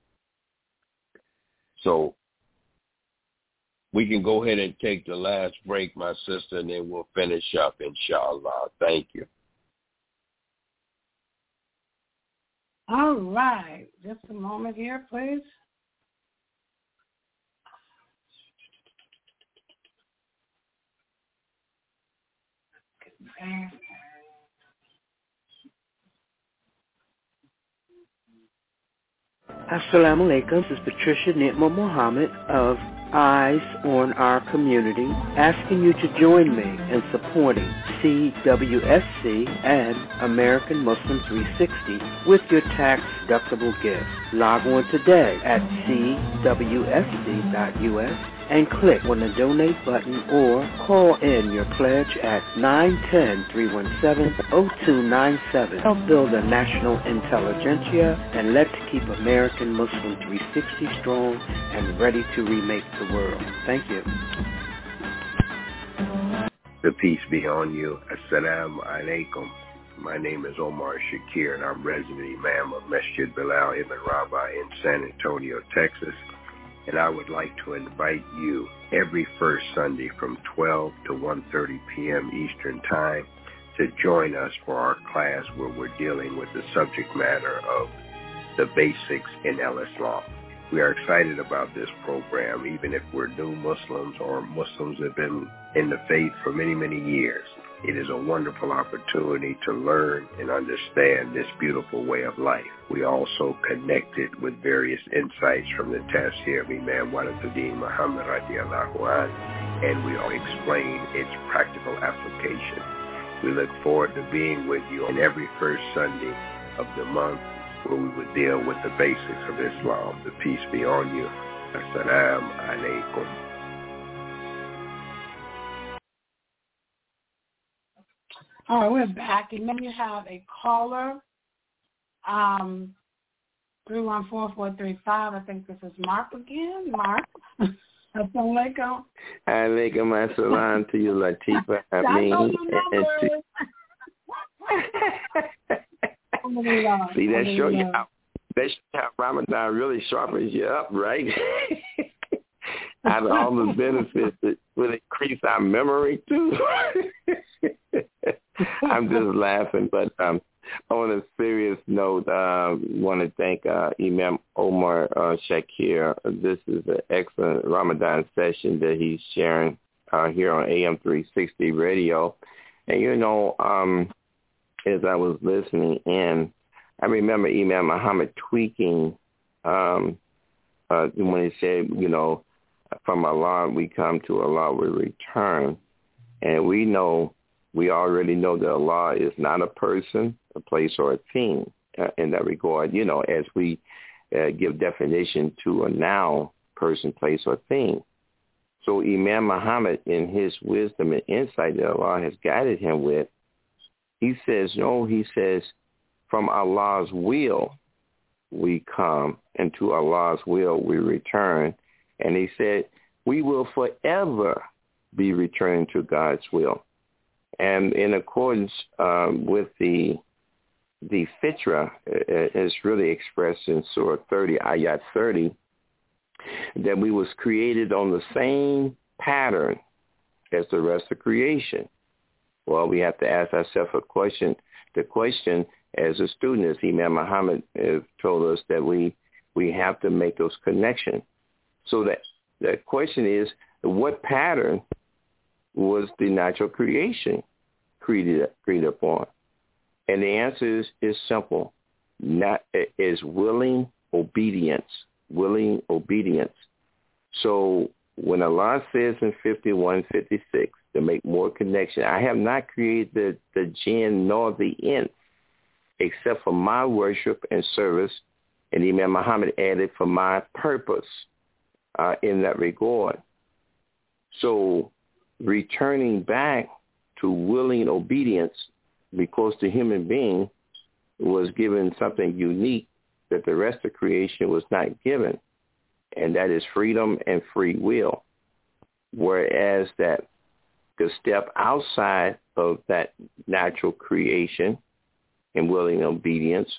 So we can go ahead and take the last break, my sister, and then we'll finish up, inshallah. Thank you. All right. Just a moment here, please. Assalamu alaikum. This is Patricia Nitma Muhammad of Eyes on Our Community, asking you to join me in supporting C W S C and American Muslim three sixty with your tax-deductible gift. Log on today at C W S C dot U S and click on the donate button or call in your pledge at nine one zero, three one seven, zero two nine seven. Help build a national intelligentsia and let's keep American Muslim three sixty strong and ready to remake the world. Thank you. The peace be on you. Assalamu alaikum. My name is Omar Shakir, and I'm resident imam of Masjid Bilal Ibn Rabah in San Antonio, Texas. And I would like to invite you every first Sunday from twelve to one thirty p.m. Eastern Time to join us for our class where we're dealing with the subject matter of the basics in Al-Islam. We are excited about this program, even if we're new Muslims or Muslims have been in the faith for many, many years. It is a wonderful opportunity to learn and understand this beautiful way of life. We also connected with various insights from the Tafsir of Imam Waliduddin Muhammad radiallahu anh, and we all explain its practical application. We look forward to being with you on every first Sunday of the month where we would deal with the basics of Islam. The peace be on you. Assalamu alaikum. All right, we're back, and then you have a caller, um, three one four, four three five. I think this is Mark again. Mark, assalamu alaikum. Alaikum assalam to you, Latifa. I mean, and to... See, that show you how, that show how Ramadan really sharpens you up, right? Out of all the benefits, it will increase our memory, too. I'm just laughing, but um, on a serious note, I uh, want to thank uh, Imam Omar uh, Shakir. This is an excellent Ramadan session that he's sharing uh, here on A M three sixty Radio. And, you know, um, as I was listening in, I remember Imam Muhammad tweaking um, uh, when he said, you know, from Allah we come, to Allah we return. And we know, we already know that Allah is not a person, a place, or a thing uh, in that regard, you know, as we uh, give definition to a noun, person, place, or thing. So Imam Muhammad, in his wisdom and insight that Allah has guided him with, he says, no, he says, from Allah's will we come, and to Allah's will we return. And he said, we will forever be returning to God's will. And in accordance um, with the the fitra, is really expressed in Surah thirty, Ayat thirty, that we was created on the same pattern as the rest of creation. Well, we have to ask ourselves a question. The question, as a student, as Imam Muhammad has told us, that we we have to make those connections. So that the question is, what pattern was the natural creation created created upon? And the answer is, is simple. Not is willing obedience. Willing obedience. So when Allah says in fifty-one, fifty-six, to make more connection, I have not created the, the jinn nor the ins except for my worship and service. And Imam Muhammad added, for my purpose uh, in that regard. So returning back to willing obedience, because the human being was given something unique that the rest of creation was not given, and that is freedom and free will. Whereas that to step outside of that natural creation in willing obedience,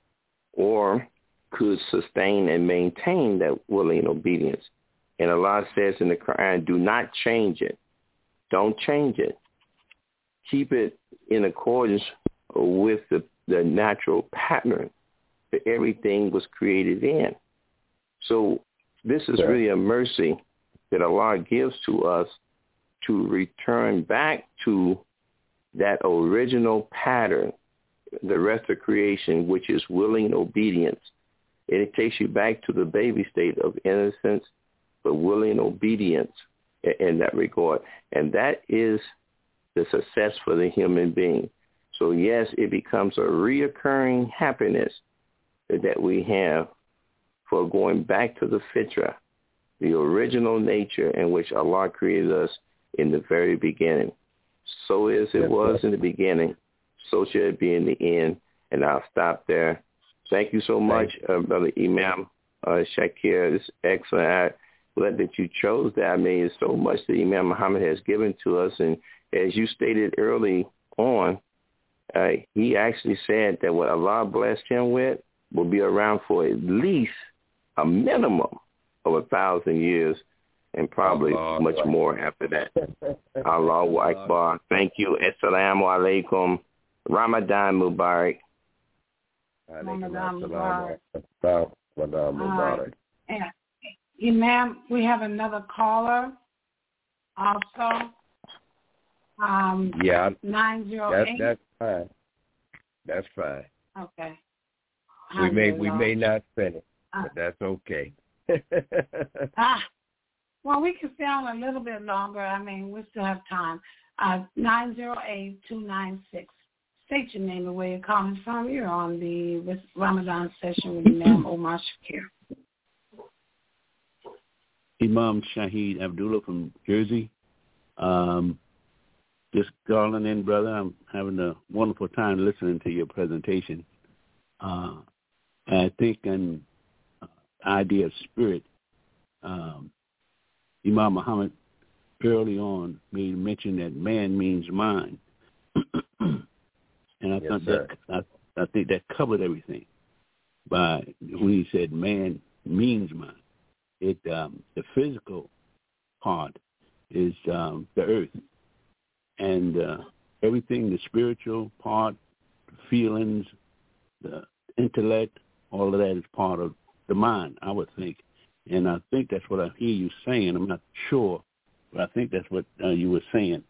or could sustain and maintain that willing obedience. And Allah says in the Quran, do not change it. Don't change it. Keep it in accordance with the, the natural pattern that everything was created in. So this is really a mercy that Allah gives to us to return back to that original pattern, the rest of creation, which is willing obedience. And it takes you back to the baby state of innocence, but willing obedience in that regard. And that is the success for the human being. So yes, it becomes a reoccurring happiness that we have for going back to the fitra, the original nature in which Allah created us in the very beginning. So as it was in the beginning, so shall it be in the end. And I'll stop there. Thank you so much, uh, Brother Imam uh, Shakir. It's excellent. I'm glad that you chose that. I mean, it's so much that Imam Muhammad has given to us. And as you stated early on, uh, he actually said that what Allah blessed him with will be around for at least a minimum of a thousand years, and probably Allah much Allah. more after that. Allahu Akbar. Thank you. Assalamu alaikum. Ramadan Mubarak. Ramadan Mubarak. Ramadan Mubarak. And, Imam, we have another caller also. Um, yeah. nine zero eight. That's, that's fine. That's fine. Okay. We may we may not finish, uh, but that's okay. ah, well, we can stay on a little bit longer. I mean, we still have time. Uh, nine zero eight two nine six. State your name and where you're calling from. You're on the Ramadan session with Imam Omar Shakir. Imam Shahid Abdullah from Jersey. Um, just calling in, brother. I'm having a wonderful time listening to your presentation. Uh, I think an uh, idea of spirit, um, Imam Muhammad early on made mention that man means mind. And I, yes, thought that, I, I think that covered everything by when he said man means mind. It um, the physical part is um, the earth, and uh, everything, the spiritual part, the feelings, the intellect, all of that is part of the mind, I would think. And I think that's what I hear you saying. I'm not sure, but I think that's what uh, you were saying.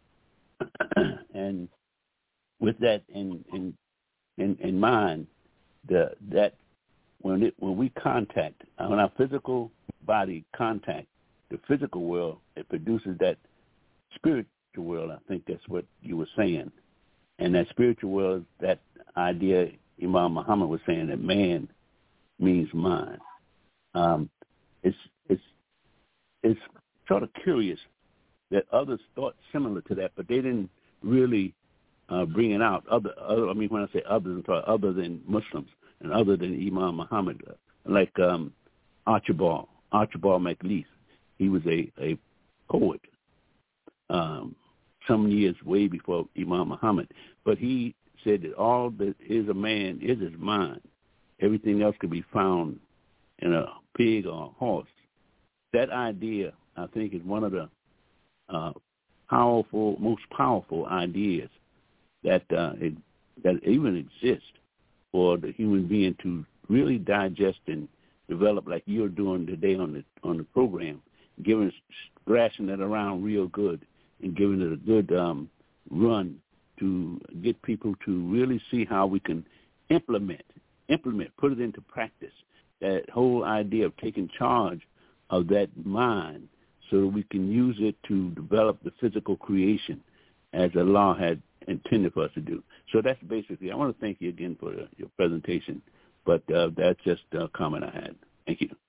And with that in in in, in mind, the that when it when we contact, when our physical body contact the physical world, it produces that spiritual world. I think that's what you were saying. And that spiritual world, that idea Imam Muhammad was saying that man means mind. Um, it's it's it's sort of curious that others thought similar to that, but they didn't really uh, bring it out. Other, other, I mean, when I say others, I'm other than Muslims and other than Imam Muhammad, uh, like um, Archibald Archibald MacLeish. He was a a poet. Um, some years way before Imam Muhammad, but he said that all that is a man is his mind. Everything else could be found in a pig or a horse. That idea, I think, is one of the uh, powerful, most powerful ideas that uh, it, that even exist for the human being to really digest and develop, like you're doing today on the on the program, giving thrashing it around real good and giving it a good um, run to get people to really see how we can implement, implement, put it into practice, that whole idea of taking charge of that mind so that we can use it to develop the physical creation as Allah had intended for us to do. So that's basically, I want to thank you again for uh, your presentation, but uh, that's just a comment I had. Thank you.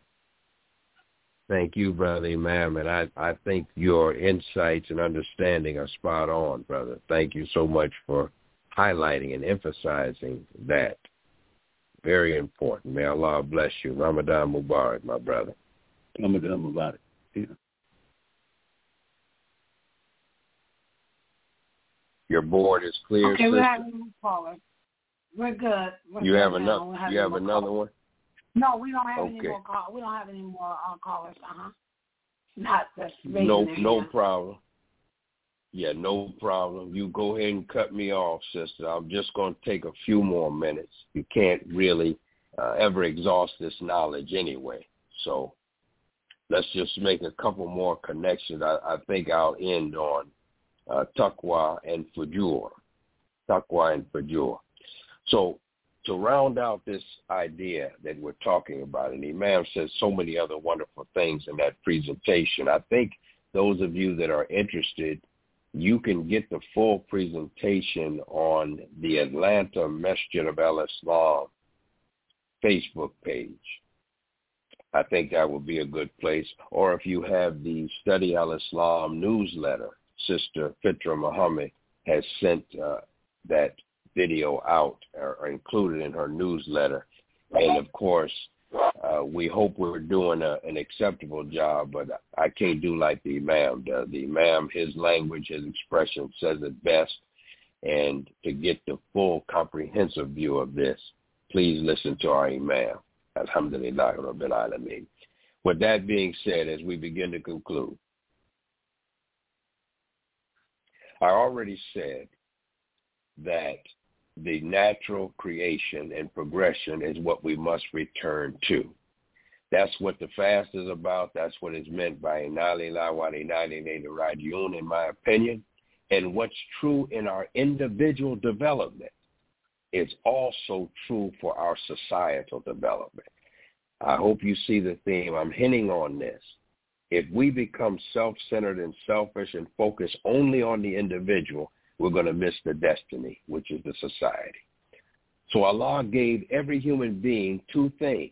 Thank you, Brother Imam, and I, I think your insights and understanding are spot on, brother. Thank you so much for highlighting and emphasizing that. Very important. May Allah bless you. Ramadan Mubarak, my brother. Ramadan Mubarak. Yeah. Your board is clear, okay, sister? we're having more callers. We're good. We're you good have now. another. You have another callers. one. No, we don't have okay. any more call. We don't have any more uh, callers. Uh huh. Not that's no, no hand. problem. Yeah, no problem. You go ahead and cut me off, sister. I'm just going to take a few more minutes. You can't really uh, ever exhaust this knowledge anyway. So let's just make a couple more connections. I, I think I'll end on uh, taqwa and fujur. Taqwa and fujur. So to round out this idea that we're talking about, and Imam says so many other wonderful things in that presentation, I think those of you that are interested, you can get the full presentation on the Atlanta Masjid of Al-Islam Facebook page. I think that would be a good place. Or if you have the Study Al-Islam newsletter, Sister Fitra Muhammad has sent uh, that video out or, or included in her newsletter. And, of course, uh, we hope we're doing a, an acceptable job, but I can't do like the Imam does. The Imam, his language, his expression says it best. And to get the full comprehensive view of this, please listen to our Imam. Alhamdulillah Rabbil Alameen. With that being said, as we begin to conclude, I already said that the natural creation and progression is what we must return to. That's what the fast is about. That's what is meant by Inna lillahi wa inna ilayhi raji'un, in my opinion. And what's true in our individual development is also true for our societal development. I hope you see the theme. I'm hinting on this. If we become self-centered and selfish and focus only on the individual, we're going to miss the destiny, which is the society. So Allah gave every human being two things,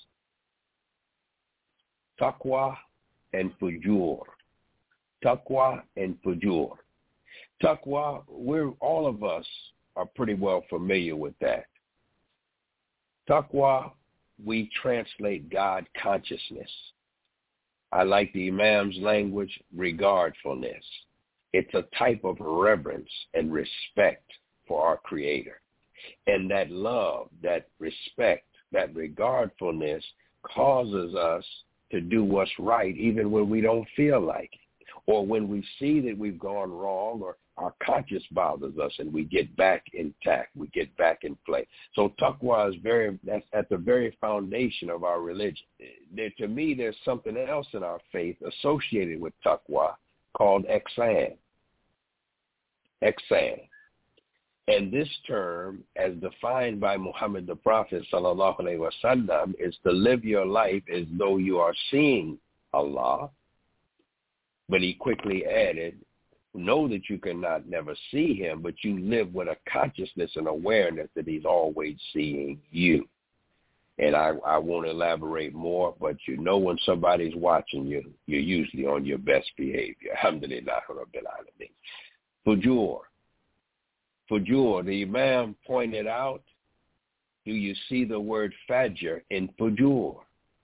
taqwa and fujur. Taqwa and fujur. Taqwa, we're, all of us are pretty well familiar with that. Taqwa, we translate God consciousness. I like the Imam's language, regardfulness. It's a type of reverence and respect for our Creator. And that love, that respect, that regardfulness causes us to do what's right even when we don't feel like it, or when we see that we've gone wrong, or our conscience bothers us and we get back intact, we get back in play. So taqwa is very, that's at the very foundation of our religion. There, to me, there's something else in our faith associated with taqwa called ihsan. Ihsan. And this term, as defined by Muhammad the Prophet sallallahu alaihi wasallam, is to live your life as though you are seeing Allah. But he quickly added, know that you cannot never see him, but you live with a consciousness and awareness that he's always seeing you. And I, I won't elaborate more, but you know when somebody's watching you, you're usually on your best behavior. Alhamdulillah Rabbil Alameen. Fujur. Fujur, the Imam pointed out, do you see the word Fajr in Fujur?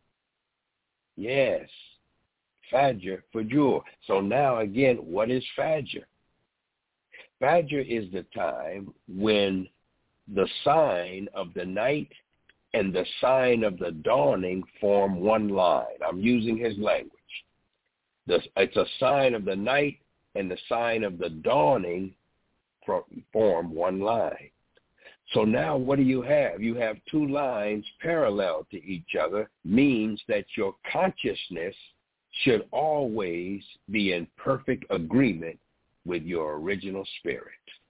Yes. Fajr, Fujur. So now again, what is Fajr? Fajr is the time when the sign of the night and the sign of the dawning form one line. I'm using his language. The, it's a sign of the night and the sign of the dawning form one line. So now what do you have? You have two lines parallel to each other, means that your consciousness should always be in perfect agreement with your original spirit.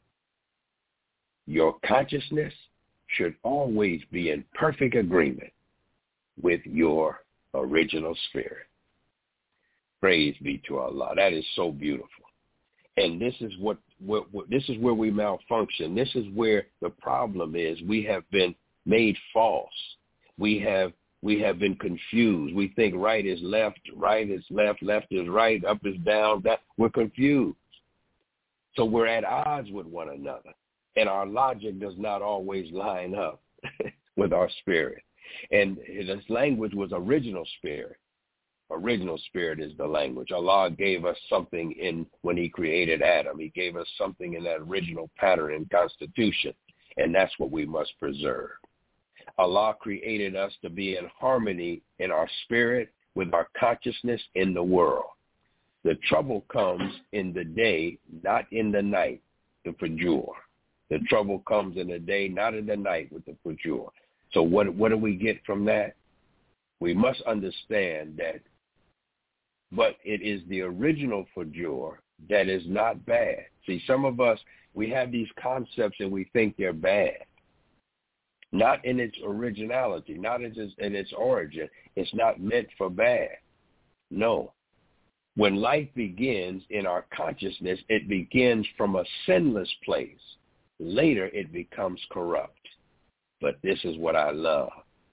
Your consciousness should always be in perfect agreement with your original spirit. Praise be to Allah. That is so beautiful. And this is what, what, what this is where we malfunction. This is where the problem is. We have been made false. We have we have been confused. We think right is left, right is left, left is right, up is down. That we're confused. So we're at odds with one another, and our logic does not always line up with our spirit. And this language was original spirit. Original spirit is the language. Allah gave us something in when he created Adam. He gave us something in that original pattern and constitution, and that's what we must preserve. Allah created us to be in harmony in our spirit with our consciousness in the world. The trouble comes in the day, not in the night, the fujur. The trouble comes in the day, not in the night with the fujur. So what, what do we get from that? We must understand that, but it is the original fujur that is not bad. See, some of us, we have these concepts and we think they're bad. Not in its originality, not in its, in its origin. It's not meant for bad. No. When life begins in our consciousness, it begins from a sinless place. Later, it becomes corrupt. But this is what I love.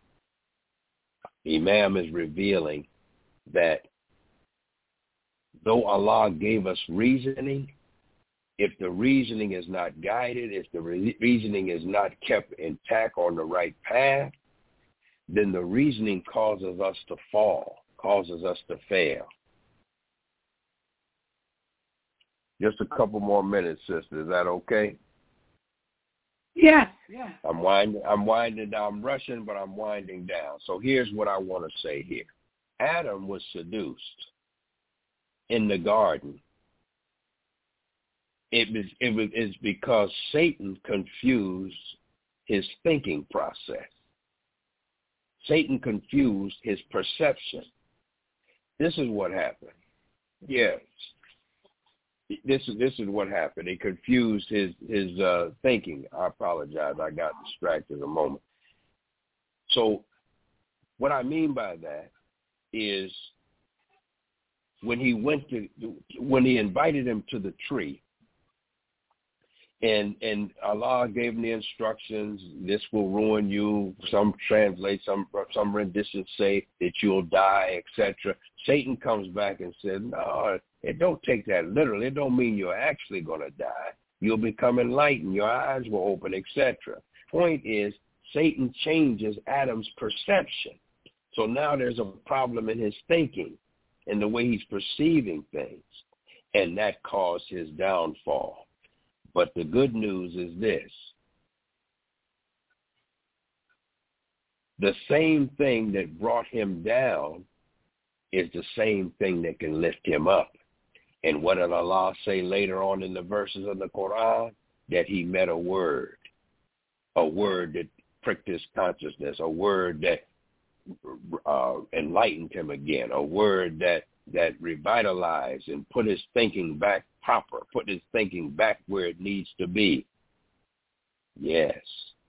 Imam is revealing that though Allah gave us reasoning, if the reasoning is not guided, if the re- reasoning is not kept intact on the right path, then the reasoning causes us to fall, causes us to fail. Just a couple more minutes, sister. Is that okay? Yes, yes. I'm winding, I'm winding down. I'm rushing, but I'm winding down. So here's what I want to say here. Adam was seduced in the garden. It was, it was it's because Satan confused his thinking process. Satan confused his perception. This is what happened. Yes. This is this is what happened. It confused his his uh, thinking. I apologize. I got distracted a moment. So, what I mean by that is when he went to when he invited him to the tree, and and Allah gave him the instructions. This will ruin you. Some translate, some some renditions say that you'll die, et cetera. Satan comes back and says, no, it don't take that literally. It don't mean you're actually going to die. You'll become enlightened. Your eyes will open, et cetera. Point is, Satan changes Adam's perception. So now there's a problem in his thinking and the way he's perceiving things, and that caused his downfall. But the good news is this. The same thing that brought him down is the same thing that can lift him up. And what did Allah say later on in the verses of the Quran? That he met a word, a word that pricked his consciousness, a word that uh, enlightened him again, a word that, that revitalized and put his thinking back proper, put his thinking back where it needs to be. Yes.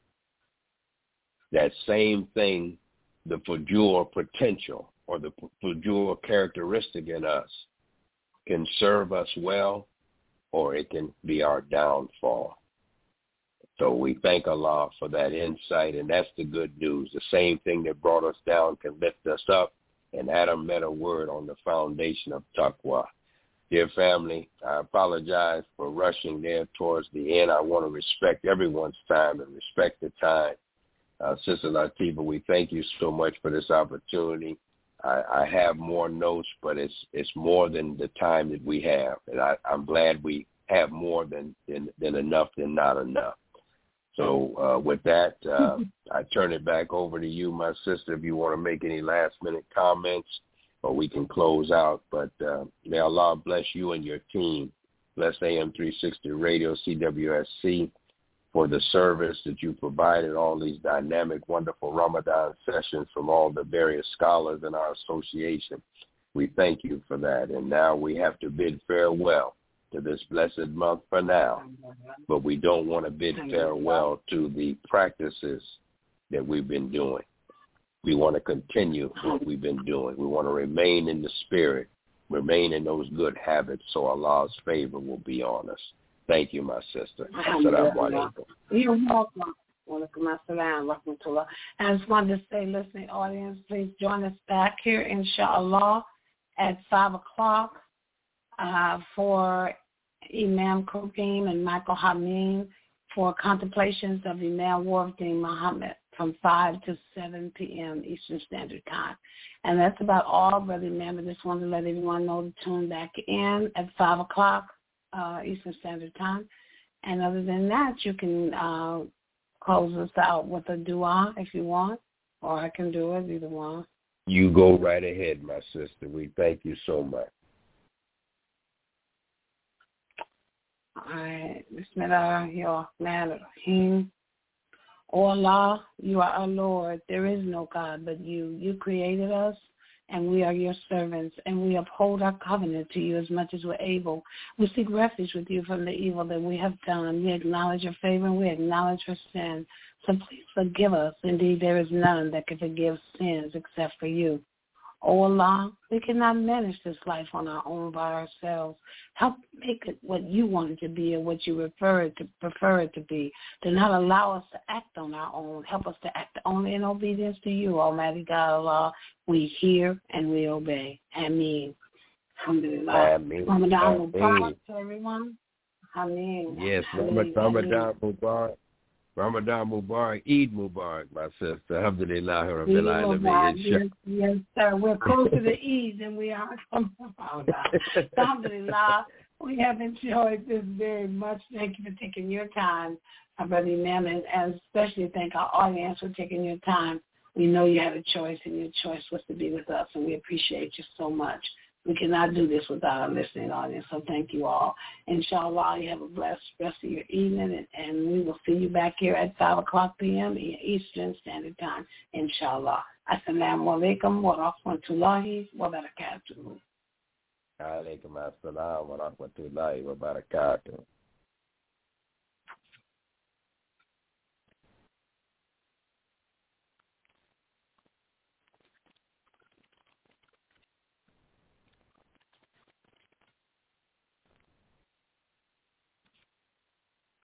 That same thing, the fujur potential or the fujur characteristic in us can serve us well, or it can be our downfall. So we thank Allah for that insight, and that's the good news. The same thing that brought us down can lift us up, and Adam met a word on the foundation of taqwa. Dear family, I apologize for rushing there towards the end. I want to respect everyone's time and respect the time. Uh, Sister Latifah, we thank you so much for this opportunity. I, I have more notes, but it's it's more than the time that we have, and I, I'm glad we have more than, than, than enough than not enough. So uh, with that, uh, I turn it back over to you, my sister, if you want to make any last-minute comments, or we can close out. But uh, may Allah bless you and your team. Bless A M three sixty Radio, C W S C, for the service that you provided, all these dynamic, wonderful Ramadan sessions from all the various scholars in our association. We thank you for that. And now we have to bid farewell to this blessed month for now. But we don't want to bid farewell to the practices that we've been doing. We want to continue what we've been doing. We want to remain in the spirit, remain in those good habits so Allah's favor will be on us. Thank you, my sister. Assalamu alaikum. You're welcome. Walaikum assalam wa rahmatullah. I just wanted to say, listening audience, please join us back here, inshallah, at five o'clock uh, for Imam Kareem and Michael Hameen for contemplations of Imam Wardin Muhammad from five to seven p.m. Eastern Standard Time. And that's about all, Brother Imam. I just wanted to let everyone know to tune back in at five o'clock uh, Eastern Standard Time. And other than that, you can uh, close us out with a dua if you want, or I can do it, either one. You go right ahead, my sister. We thank you so much. All right. Bismillah, Rahman Rahim. O Allah, you are our Lord. There is no God but you. You created us, and we are your servants, and we uphold our covenant to you as much as we're able. We seek refuge with you from the evil that we have done. We acknowledge your favor, and we acknowledge your sin. So please forgive us. Indeed, there is none that can forgive sins except for you. O Allah, we cannot manage this life on our own by ourselves. Help make it what you want it to be and what you prefer it to, prefer it to be. Do not allow us to act on our own. Help us to act only in obedience to you, Almighty God, Allah. We hear and we obey. Ameen. Alhamdulillah. Ameen. Ramadan Mubarak to everyone. Ameen. Yes, Ramadan Mubarak. Ramadan Mubarak, Eid Mubarak, my sister. Alhamdulillah, Rabbil Alameen. Yes, yes, sir. We're closer to Eid than we are from Ramadan. Alhamdulillah, we have enjoyed this very much. Thank you for taking your time, my brother Imam, and, and especially thank our audience for taking your time. We know you had a choice, and your choice was to be with us, and we appreciate you so much. We cannot do this without our listening audience, so thank you all. Inshallah, you have a blessed rest of your evening, and, and we will see you back here at five o'clock p.m. Eastern Standard Time, inshallah. Assalamu alaikum wa rahmatullahi wa barakatuh. Alaikum assalam wa rahmatullahi wa barakatuh.